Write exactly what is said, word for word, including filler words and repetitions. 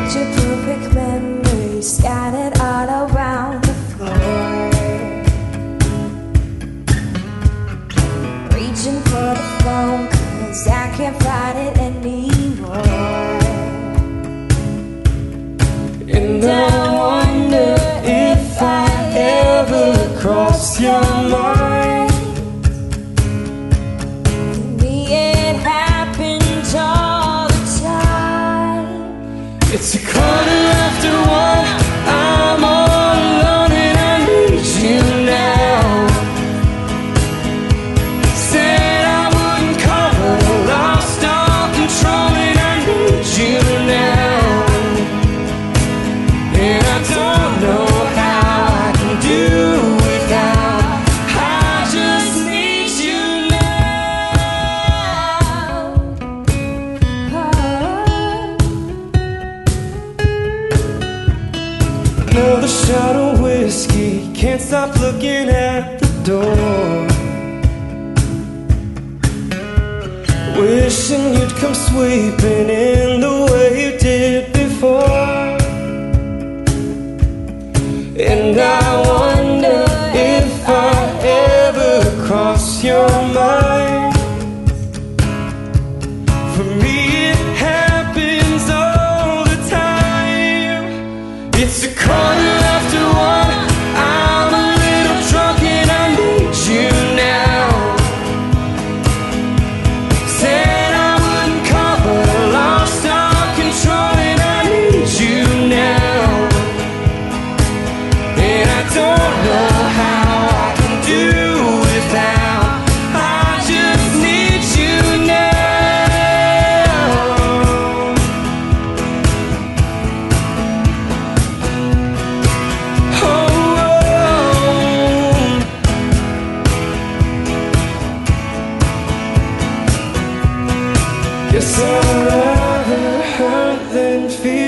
picture perfect memories scattered all around the floor. Reaching for the phone, cause I can't fight it anymore. And I wonder if I ever cross your mind. For me it happens all the time. It's a quarter after one, I'm all alone and I need you now. Said I wouldn't call but I lost all control and I need you now. And I don't know how I can do without. I just need you now. Oh. Another shot of whiskey, can't stop looking at the door. Wishing you'd come sweeping in the way you did before. And I wonder if I ever cross your mind. For me it happens all the time. It's a quarter after one, I'm a little drunk and I need you now. Said I wouldn't call but I lost all control and I need you now. And I don't know how I can do without. I just need you now. Oh, oh. Guess I'd rather hurt than feel.